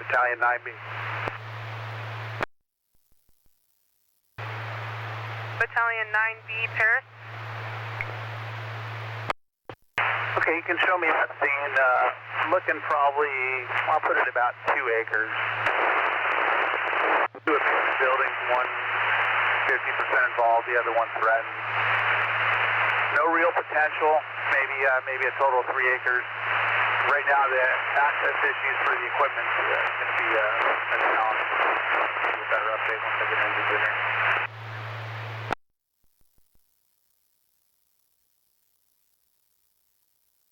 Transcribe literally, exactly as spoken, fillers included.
Battalion nine B. Battalion nine B, Paris. Okay, you can show me that scene. Uh, looking probably, I'll put it about two acres. Two of the buildings, one fifty percent involved, the other one threatened. No real potential, maybe uh, maybe a total of three acres. Right now, the access issues for the equipment uh,